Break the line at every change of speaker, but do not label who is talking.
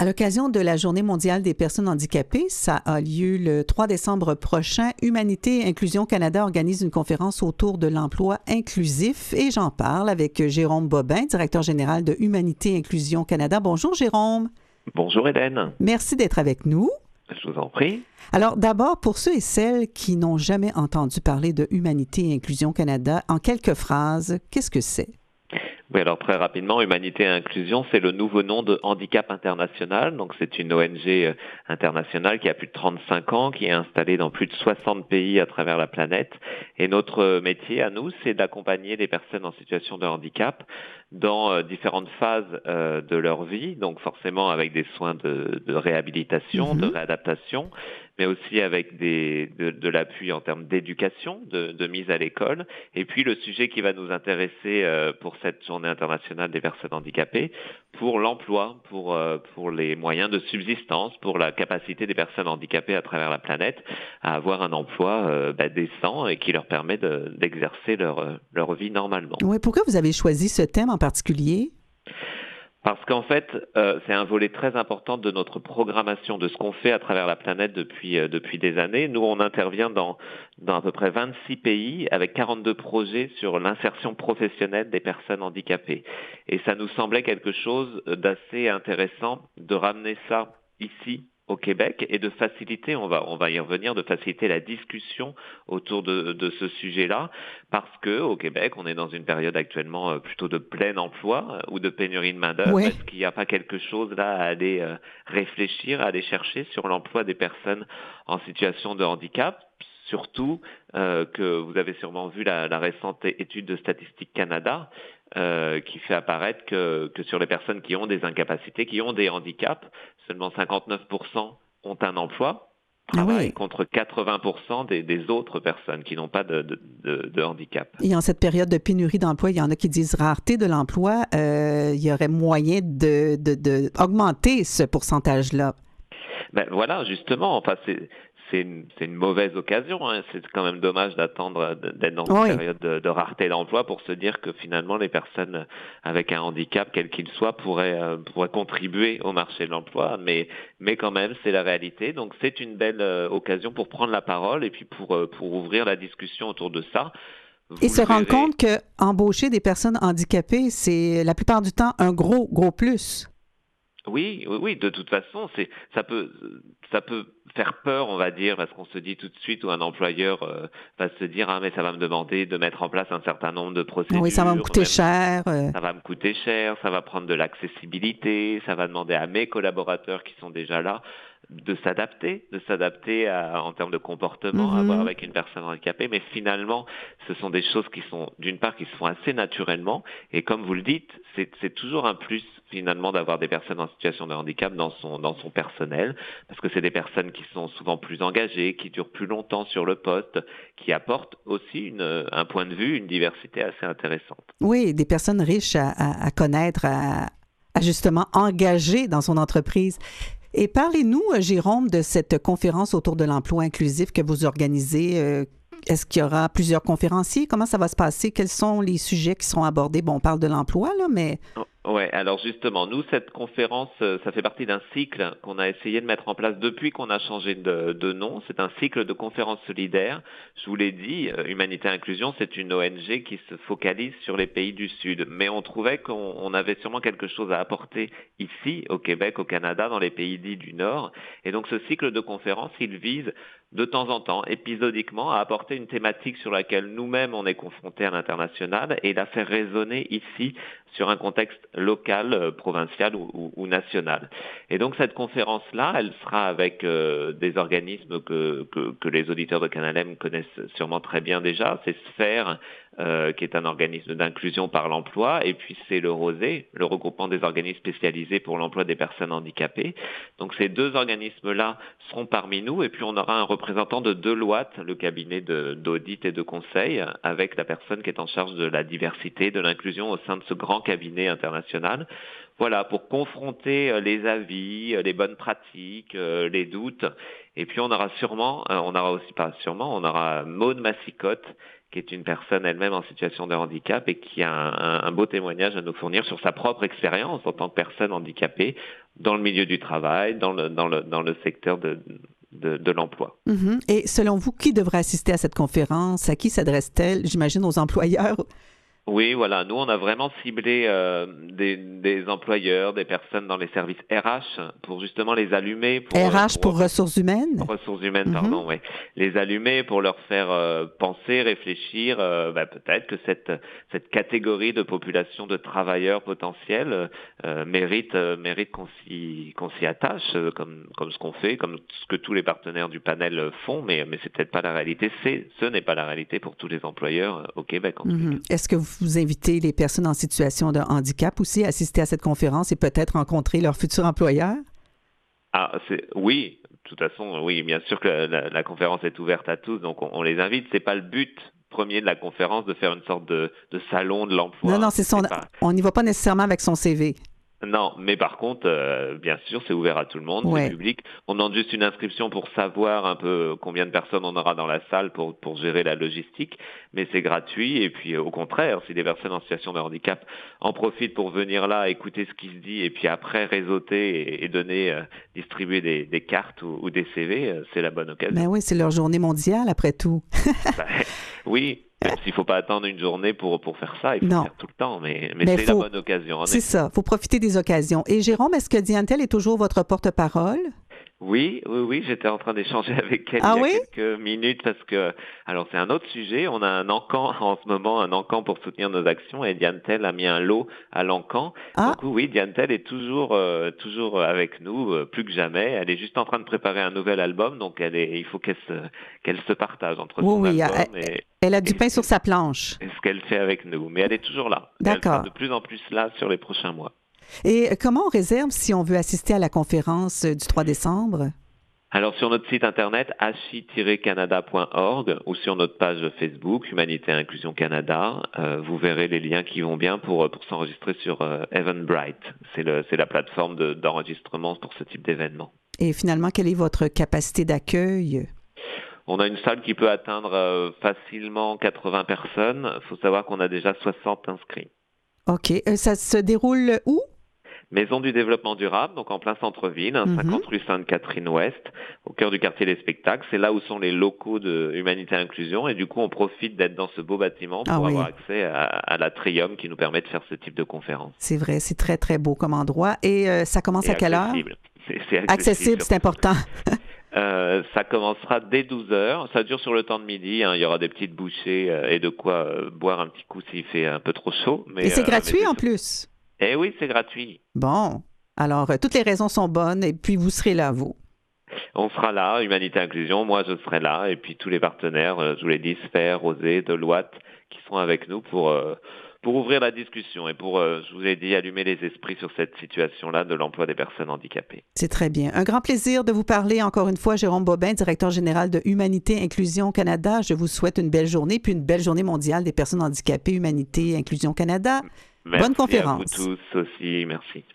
À l'occasion de la Journée mondiale des personnes handicapées, ça a lieu le 3 décembre prochain. Humanité et Inclusion Canada organise une conférence autour de l'emploi inclusif et j'en parle avec Jérôme Bobin, directeur général de Humanité et Inclusion Canada. Bonjour Jérôme.
Bonjour Hélène.
Merci d'être avec nous.
Je vous en prie.
Alors d'abord, pour ceux et celles qui n'ont jamais entendu parler de Humanité et Inclusion Canada, en quelques phrases, qu'est-ce que c'est?
Oui, alors très rapidement, Humanité et Inclusion, c'est le nouveau nom de Handicap International. Donc c'est une ONG internationale qui a plus de 35 ans, qui est installée dans plus de 60 pays à travers la planète. Et notre métier à nous, c'est d'accompagner les personnes en situation de handicap dans différentes phases de leur vie, donc forcément avec des soins de réhabilitation, de réadaptation, mais aussi avec de l'appui en termes d'éducation, de mise à l'école. Et puis le sujet qui va nous intéresser pour cette journée internationale des personnes handicapées, pour l'emploi, pour les moyens de subsistance, pour la capacité des personnes handicapées à travers la planète à avoir un emploi décent et qui leur permet d'exercer leur vie normalement.
Oui, pourquoi vous avez choisi ce thème en particulier?
Parce qu'en fait, c'est un volet très important de notre programmation, de ce qu'on fait à travers la planète depuis des années. Nous, on intervient dans à peu près 26 pays avec 42 projets sur l'insertion professionnelle des personnes handicapées. Et ça nous semblait quelque chose d'assez intéressant de ramener ça ici au Québec et de faciliter, on va y revenir, de faciliter la discussion autour de ce sujet-là, parce que au Québec, on est dans une période actuellement plutôt de plein emploi ou de pénurie de main-d'œuvre.
Oui.
Est-ce qu'il n'y a pas quelque chose là à aller réfléchir, à aller chercher sur l'emploi des personnes en situation de handicap? Surtout que vous avez sûrement vu la récente étude de Statistique Canada qui fait apparaître que sur les personnes qui ont des incapacités, qui ont des handicaps, seulement 59% ont un emploi, travail, contre 80% des autres personnes qui n'ont pas de handicap.
Et en cette période de pénurie d'emploi, il y en a qui disent rareté de l'emploi. Il y aurait moyen d'augmenter ce pourcentage-là.
Ben voilà, justement, enfin c'est une mauvaise occasion. Hein. C'est quand même dommage d'attendre d'être dans une période de rareté d'emploi pour se dire que finalement les personnes avec un handicap, quel qu'il soit, pourraient contribuer au marché de l'emploi. Mais quand même, c'est la réalité. Donc c'est une belle occasion pour prendre la parole et puis pour ouvrir la discussion autour de ça.
Et se rendre compte qu'embaucher des personnes handicapées, c'est la plupart du temps un gros plus.
Oui, de toute façon, ça peut faire peur, on va dire, parce qu'on se dit tout de suite où un employeur va se dire mais ça va me demander de mettre en place un certain nombre de procédures.
Oui, ça va me coûter cher.
Ça va me coûter cher, ça va prendre de l'accessibilité, ça va demander à mes collaborateurs qui sont déjà là de s'adapter en termes de comportement à avoir avec une personne handicapée, mais finalement, ce sont des choses qui sont, d'une part, qui se font assez naturellement, et comme vous le dites, c'est toujours un plus, finalement, d'avoir des personnes en situation de handicap dans son personnel, parce que c'est des personnes qui sont souvent plus engagées, qui durent plus longtemps sur le poste, qui apportent aussi un point de vue, une diversité assez intéressante.
Oui, des personnes riches à connaître, à justement engager dans son entreprise. Et parlez-nous, Jérôme, de cette conférence autour de l'emploi inclusif que vous organisez. Est-ce qu'il y aura plusieurs conférenciers? Comment ça va se passer? Quels sont les sujets qui seront abordés? Bon, on parle de l'emploi, là, mais...
Oui, alors justement, nous, cette conférence, ça fait partie d'un cycle qu'on a essayé de mettre en place depuis qu'on a changé de nom. C'est un cycle de conférences solidaires. Je vous l'ai dit, Humanité Inclusion, c'est une ONG qui se focalise sur les pays du Sud. Mais on trouvait qu'on avait sûrement quelque chose à apporter ici, au Québec, au Canada, dans les pays dits du Nord. Et donc ce cycle de conférences, il vise de temps en temps, épisodiquement, à apporter une thématique sur laquelle nous-mêmes on est confrontés à l'international et la faire résonner ici sur un contexte local, provincial ou national. Et donc cette conférence-là, elle sera avec des organismes que les auditeurs de Canal M connaissent sûrement très bien déjà. C'est Sphère, qui est un organisme d'inclusion par l'emploi, et puis c'est le ROSE, le regroupement des organismes spécialisés pour l'emploi des personnes handicapées. Donc ces deux organismes-là seront parmi nous, et puis on aura un représentant de Deloitte, le cabinet d'audit et de conseil, avec la personne qui est en charge de la diversité, de l'inclusion au sein de ce grand cabinet international. Voilà, pour confronter les avis, les bonnes pratiques, les doutes. Et puis on aura aussi pas sûrement, on aura Maude Massicotte, qui est une personne elle-même en situation de handicap et qui a un beau témoignage à nous fournir sur sa propre expérience en tant que personne handicapée dans le milieu du travail, dans le secteur de l'emploi.
Et selon vous, qui devrait assister à cette conférence? À qui s'adresse-t-elle? J'imagine aux employeurs.
Oui, voilà. Nous, on a vraiment ciblé des employeurs, des personnes dans les services RH pour justement les allumer.
RH pour ressources humaines?
Ressources humaines, pardon, oui. Les allumer pour leur faire penser, réfléchir. Peut-être que cette catégorie de population de travailleurs potentiels mérite qu'on s'y attache, comme ce qu'on fait, comme ce que tous les partenaires du panel font, mais c'est peut-être pas la réalité. Ce n'est pas la réalité pour tous les employeurs au Québec. En tout cas.
Est-ce que vous invitez les personnes en situation de handicap aussi à assister à cette conférence et peut-être rencontrer leur futur employeur?
Oui, de toute façon, oui, bien sûr que la conférence est ouverte à tous, donc on les invite. C'est pas le but premier de la conférence de faire une sorte de salon de l'emploi.
Non, on n'y va pas nécessairement avec son CV.
Non, mais par contre, bien sûr, c'est ouvert à tout le monde, c'est public. On demande juste une inscription pour savoir un peu combien de personnes on aura dans la salle pour gérer la logistique, mais c'est gratuit. Et puis, au contraire, si des personnes en situation de handicap en profitent pour venir là, écouter ce qui se dit, et puis après réseauter et distribuer des cartes ou des CV, c'est la bonne occasion.
Ben oui, c'est leur journée mondiale, après tout.
Oui. Même s'il ne faut pas attendre une journée pour faire ça, il faut faire tout le temps, mais c'est la bonne occasion.
C'est ça, il faut profiter des occasions. Et Jérôme, est-ce que Diane-Telle est toujours votre porte-parole?
Oui, j'étais en train d'échanger avec elle il y a quelques minutes parce que, alors c'est un autre sujet, on a un encan en ce moment, un encan pour soutenir nos actions et Diane-Telle a mis un lot à l'encan. Donc oui, Diane-Telle est toujours avec nous, plus que jamais. Elle est juste en train de préparer un nouvel album, donc il faut qu'elle se partage entre son album
elle a du pain sur sa planche.
Et ce qu'elle fait avec nous, mais elle est toujours là.
D'accord.
Elle sera de plus en plus là sur les prochains mois.
Et comment on réserve si on veut assister à la conférence du 3 décembre?
Alors, sur notre site internet, hachi-canada.org ou sur notre page Facebook, Humanité et Inclusion Canada, vous verrez les liens qui vont bien pour s'enregistrer sur Eventbrite. C'est la plateforme d'enregistrement pour ce type d'événement. Et
finalement, quelle est votre capacité d'accueil?
On a une salle qui peut atteindre facilement 80 personnes. Il faut savoir qu'on a déjà 60 inscrits. OK.
Ça se déroule où?
Maison du développement durable, donc en plein centre-ville, 50 rue Sainte-Catherine-Ouest, au cœur du quartier des spectacles. C'est là où sont les locaux de Humanité et Inclusion. Et du coup, on profite d'être dans ce beau bâtiment pour avoir accès à l'atrium qui nous permet de faire ce type de conférence.
C'est vrai, c'est très, très beau comme endroit. Et ça commence à quelle heure?
C'est accessible,
c'est important.
Ça commencera dès 12h. Ça dure sur le temps de midi. Il y aura des petites bouchées et de quoi boire un petit coup s'il fait un peu trop chaud.
Et c'est gratuit en plus?
Eh oui, c'est gratuit.
Bon. Alors, toutes les raisons sont bonnes et puis vous serez là, vous.
On sera là, Humanité Inclusion, moi je serai là et puis tous les partenaires, je vous l'ai dit, Sphère, Rosé, Deloitte, qui seront avec nous pour ouvrir la discussion et pour, je vous ai dit, allumer les esprits sur cette situation-là de l'emploi des personnes handicapées.
C'est très bien. Un grand plaisir de vous parler encore une fois, Jérôme Bobin, directeur général de Humanité Inclusion Canada. Je vous souhaite une belle journée, puis une belle journée mondiale des personnes handicapées, Humanité Inclusion Canada.
Merci.
Bonne conférence.
À vous tous aussi, merci.